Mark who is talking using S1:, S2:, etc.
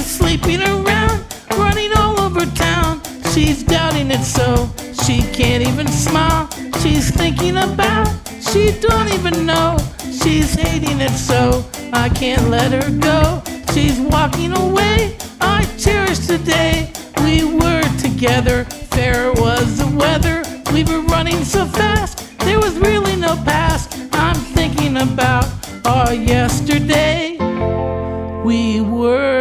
S1: sleeping around, running all over town. She's doubting it so she can't even smile. She's thinking about, she don't even know. She's hating it so I can't let her go. She's walking away, I cherish the day we were together. Fair was the weather, we were running so fast, there was really no past. I'm thinking about our yesterday. We were